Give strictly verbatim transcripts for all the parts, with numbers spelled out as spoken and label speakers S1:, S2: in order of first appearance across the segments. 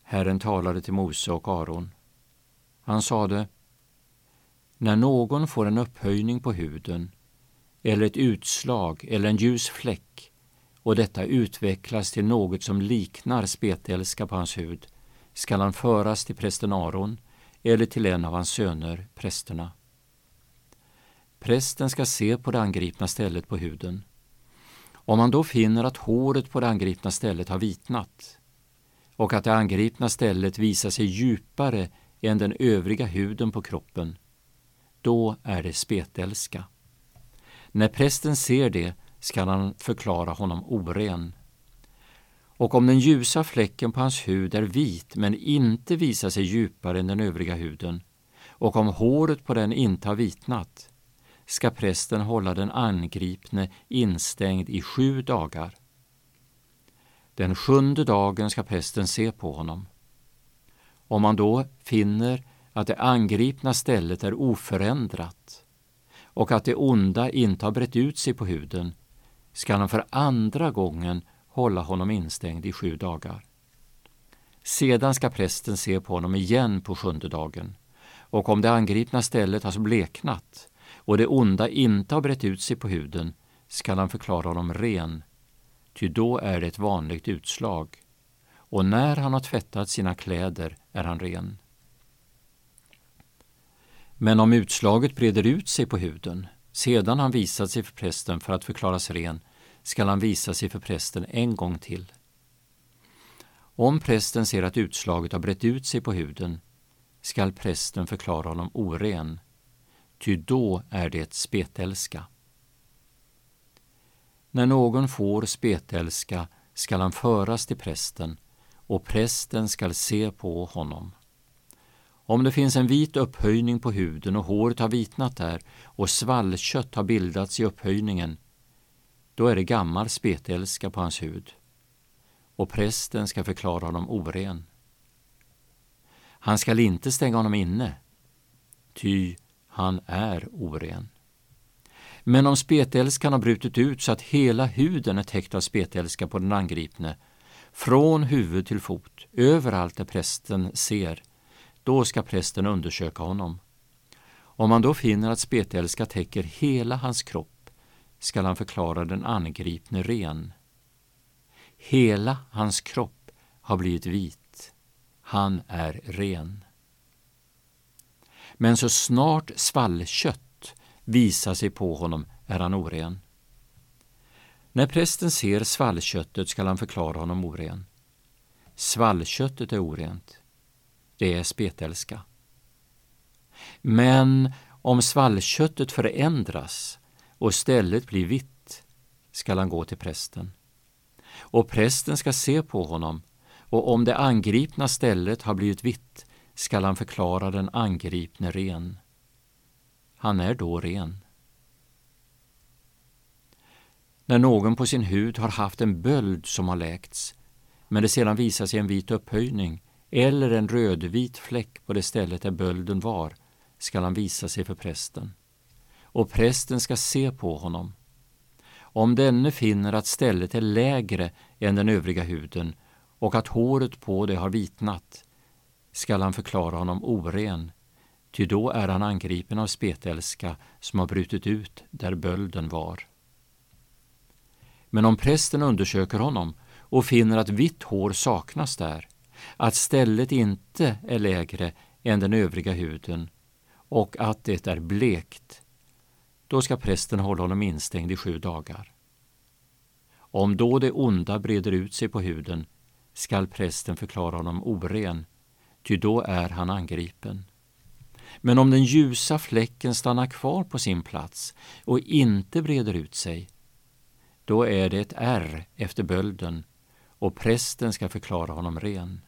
S1: Herren talade till Mose och Aron. Han sade: när någon får en upphöjning på huden, eller ett utslag eller en ljus fläck, och detta utvecklas till något som liknar spetälska på hans hud, skall han föras till prästen Aron eller till en av hans söner, prästerna. Prästen ska se på det angripna stället på huden. Om han då finner att håret på det angripna stället har vitnat och att det angripna stället visar sig djupare än den övriga huden på kroppen, då är det spetälska. När prästen ser det skall han förklara honom oren. Och om den ljusa fläcken på hans hud är vit men inte visar sig djupare än den övriga huden, och om håret på den inte har vitnat, ska prästen hålla den angripne instängd i sju dagar. Den sjunde dagen ska prästen se på honom. Om man då finner att det angripna stället är oförändrat och att det onda inte har brett ut sig på huden, ska han för andra gången hålla honom instängd i sju dagar. Sedan ska prästen se på honom igen på sjunde dagen, och om det angripna stället har bleknat och det onda inte har brett ut sig på huden, ska han förklara honom ren, ty då är det ett vanligt utslag, och när han har tvättat sina kläder är han ren. Men om utslaget breder ut sig på huden, sedan han visat sig för prästen för att förklaras ren, skall han visa sig för prästen en gång till. Om prästen ser att utslaget har brett ut sig på huden, skall prästen förklara honom oren, ty då är det spetälska. När någon får spetälska skall han föras till prästen, och prästen skall se på honom. Om det finns en vit upphöjning på huden och håret har vitnat där och svallkött har bildats i upphöjningen, då är det gammal spetälska på hans hud, och prästen ska förklara honom oren. Han skall inte stänga honom inne, ty han är oren. Men om spetälskan har brutit ut så att hela huden är täckt av spetälska på den angripne, från huvud till fot, överallt där prästen ser, då ska prästen undersöka honom. Om man då finner att spetälska täcker hela hans kropp, skall han förklara den angripne ren. Hela hans kropp har blivit vit. Han är ren. Men så snart svallkött visar sig på honom är han oren. När prästen ser svallköttet skall han förklara honom oren. Svallköttet är orent. Det är spetälska. Men om svallköttet förändras och stället blir vitt, skall han gå till prästen. Och prästen ska se på honom, och om det angripna stället har blivit vitt, skall han förklara den angripne ren. Han är då ren. När någon på sin hud har haft en böld som har läkts, men det sedan visar sig en vit upphöjning eller en rödvit fläck på det stället där bölden var, skall han visa sig för prästen. Och prästen ska se på honom. Om denne finner att stället är lägre än den övriga huden och att håret på det har vitnat, skall han förklara honom oren, ty då är han angripen av spetälska som har brutit ut där bölden var. Men om prästen undersöker honom och finner att vitt hår saknas där, att stället inte är lägre än den övriga huden och att det är blekt, då ska prästen hålla honom instängd i sju dagar. Om då det onda breder ut sig på huden, skall prästen förklara honom oren, ty då är han angripen. Men om den ljusa fläcken stannar kvar på sin plats och inte breder ut sig, då är det ett ärr efter bölden, och prästen ska förklara honom ren.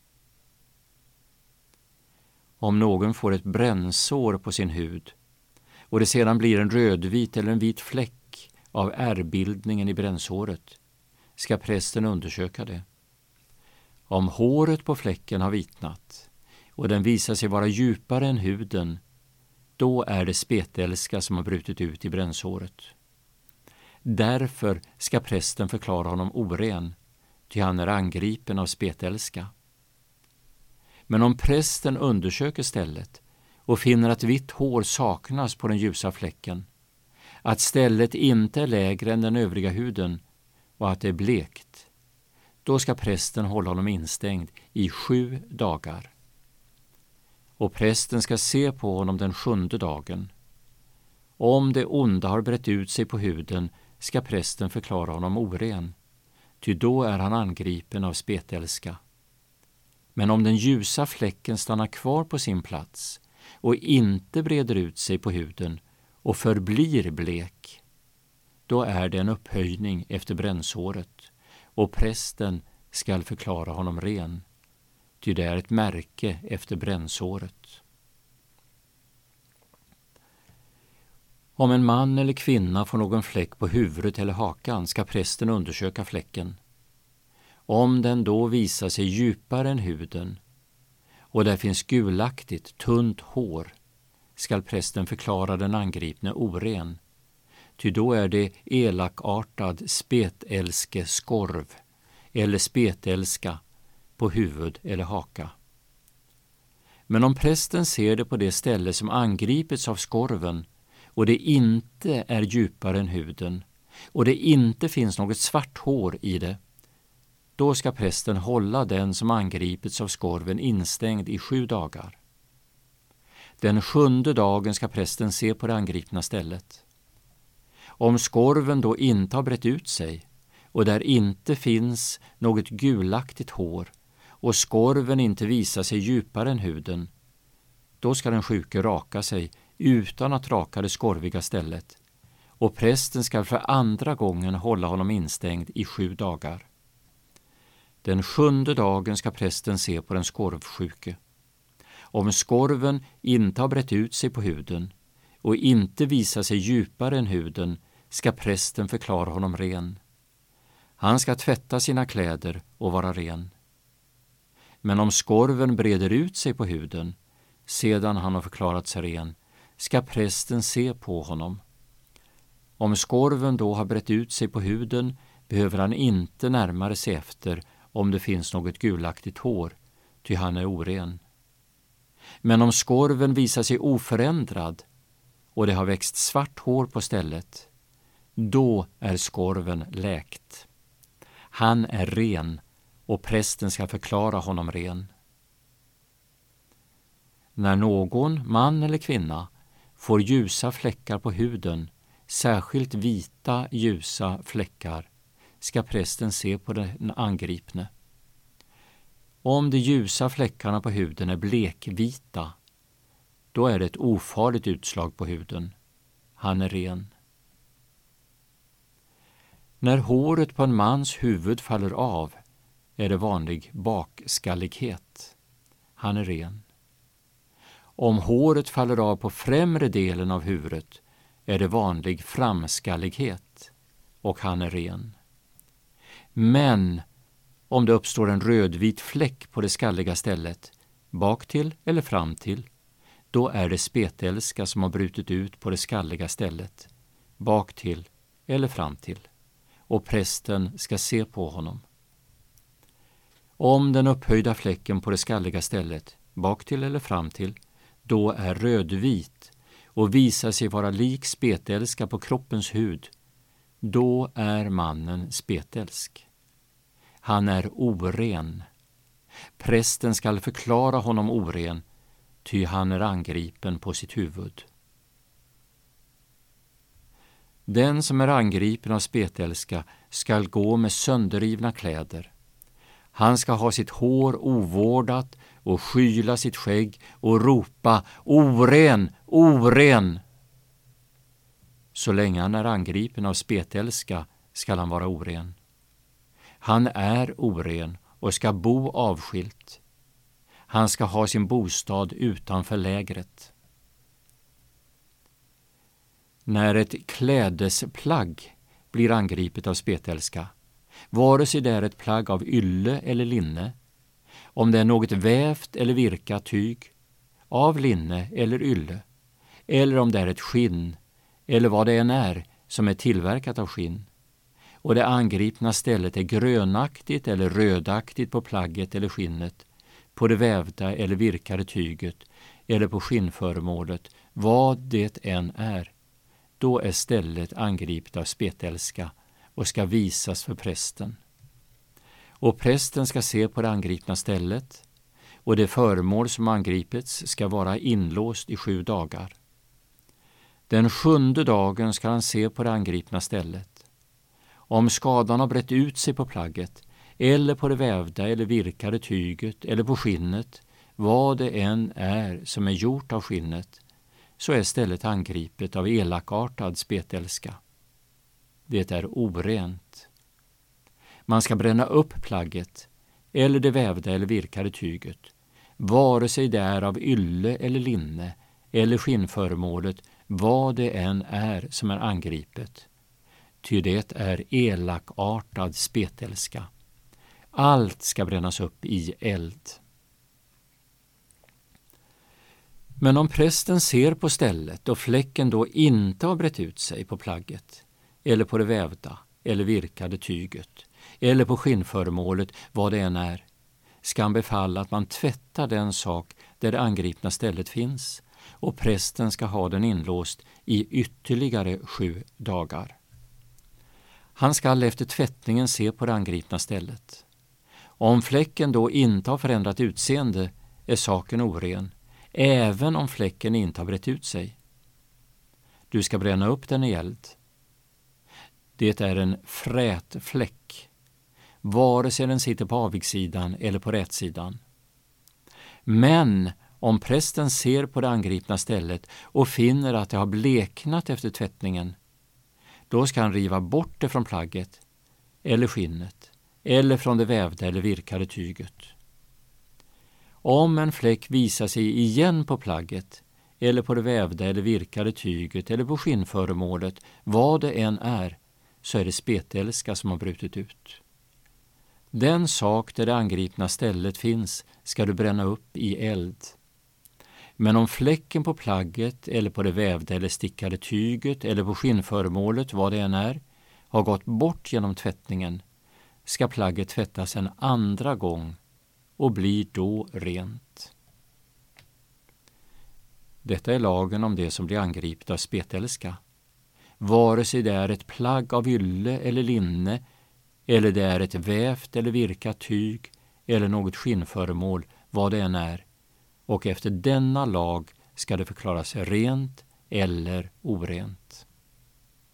S1: Om någon får ett brännsår på sin hud och det sedan blir en rödvit eller en vit fläck av ärrbildningen i brännsåret, ska prästen undersöka det. Om håret på fläcken har vitnat och den visar sig vara djupare än huden, då är det spetälska som har brutit ut i brännsåret. Därför ska prästen förklara honom oren, ty han är angripen av spetälska. Men om prästen undersöker stället och finner att vitt hår saknas på den ljusa fläcken, att stället inte är lägre än den övriga huden och att det är blekt, då ska prästen hålla honom instängd i sju dagar. Och prästen ska se på honom den sjunde dagen. Om det onda har brett ut sig på huden ska prästen förklara honom oren, ty då är han angripen av spetälska. Men om den ljusa fläcken stannar kvar på sin plats och inte breder ut sig på huden och förblir blek, då är det en upphöjning efter brännsåret, och prästen skall förklara honom ren, ty det är ett märke efter brännsåret. Om en man eller kvinna får någon fläck på huvudet eller hakan ska prästen undersöka fläcken. Om den då visar sig djupare än huden och där finns gulaktigt, tunt hår, skall prästen förklara den angripne oren, ty då är det elakartad spetälske skorv eller spetälska på huvud eller haka. Men om prästen ser det på det ställe som angripits av skorven och det inte är djupare än huden och det inte finns något svart hår i det, då ska prästen hålla den som angripits av skorven instängd i sju dagar. Den sjunde dagen ska prästen se på det angripna stället. Om skorven då inte har brett ut sig och där inte finns något gulaktigt hår och skorven inte visar sig djupare än huden, då ska den sjuke raka sig utan att raka det skorviga stället, och prästen ska för andra gången hålla honom instängd i sju dagar. Den sjunde dagen ska prästen se på den skorvsjuke. Om skorven inte har brett ut sig på huden och inte visar sig djupare än huden ska prästen förklara honom ren. Han ska tvätta sina kläder och vara ren. Men om skorven breder ut sig på huden sedan han har förklarat sig ren ska prästen se på honom. Om skorven då har brett ut sig på huden behöver han inte närmare se efter om det finns något gulaktigt hår, ty han är oren. Men om skorven visar sig oförändrad och det har växt svart hår på stället, då är skorven läkt. Han är ren och prästen ska förklara honom ren. När någon, man eller kvinna, får ljusa fläckar på huden, särskilt vita ljusa fläckar, ska prästen se på den angripne. Om de ljusa fläckarna på huden är blekvita, då är det ett ofarligt utslag på huden. Han är ren. När håret på en mans huvud faller av är det vanlig bakskallighet. Han är ren. Om håret faller av på främre delen av huvudet är det vanlig framskallighet och han är ren. Men om det uppstår en rödvit fläck på det skalliga stället, bak till eller fram till, då är det spetälska som har brutit ut på det skalliga stället, bak till eller fram till, och prästen ska se på honom. Om den upphöjda fläcken på det skalliga stället, bak till eller fram till, då är rödvit och visar sig vara lik spetälska på kroppens hud, då är mannen spetälsk. Han är oren. Prästen skall förklara honom oren, ty han är angripen på sitt huvud. Den som är angripen av spetälska skall gå med sönderrivna kläder. Han ska ha sitt hår ovårdat och skyla sitt skägg och ropa oren, oren. Så länge han är angripen av spetälska skall han vara oren. Han är oren och ska bo avskilt. Han ska ha sin bostad utanför lägret. När ett klädesplagg blir angripet av spetälska, vare sig det är ett plagg av ylle eller linne, om det är något vävt eller virkat tyg, av linne eller ylle, eller om det är ett skinn, eller vad det än är som är tillverkat av skinn, och det angripna stället är grönaktigt eller rödaktigt på plagget eller skinnet, på det vävda eller virkade tyget eller på skinnföremålet, vad det än är, då är stället angripet av spetälska och ska visas för prästen. Och prästen ska se på det angripna stället, och det föremål som angripits ska vara inlåst i sju dagar. Den sjunde dagen ska han se på det angripna stället. Om skadan har brett ut sig på plagget, eller på det vävda eller virkade tyget, eller på skinnet, vad det än är som är gjort av skinnet, så är stället angripet av elakartad spetälska. Det är orent. Man ska bränna upp plagget, eller det vävda eller virkade tyget, vare sig det är av ylle eller linne, eller skinnföremålet, vad det än är som är angripet. Ty det är elakartad spetälska. Allt ska brännas upp i eld. Men om prästen ser på stället och fläcken då inte har brett ut sig på plagget, eller på det vävda eller virkade tyget, eller på skinnföremålet, vad det än är, ska han befalla att man tvättar den sak där det angripna stället finns, och prästen ska ha den inlåst i ytterligare sju dagar. Han skall efter tvättningen se på det angripna stället. Om fläcken då inte har förändrat utseende är saken oren, även om fläcken inte har brett ut sig. Du ska bränna upp den i eld. Det är en frätfläck, vare sig den sitter på avigsidan eller på rätsidan. Men om prästen ser på det angripna stället och finner att det har bleknat efter tvättningen, då ska han riva bort det från plagget eller skinnet eller från det vävda eller virkade tyget. Om en fläck visar sig igen på plagget eller på det vävda eller virkade tyget eller på skinnföremålet, vad det än är, så är det spetälska som har brutit ut. Den sak där det angripna stället finns ska du bränna upp i eld. Men om fläcken på plagget eller på det vävda eller stickade tyget eller på skinnföremålet, vad det än är, har gått bort genom tvättningen, ska plagget tvättas en andra gång och blir då rent. Detta är lagen om det som blir angripet av spetälska. Vare sig det är ett plagg av ylle eller linne, eller det är ett vävt eller virkat tyg eller något skinnföremål, vad det än är, och efter denna lag ska det förklaras rent eller orent.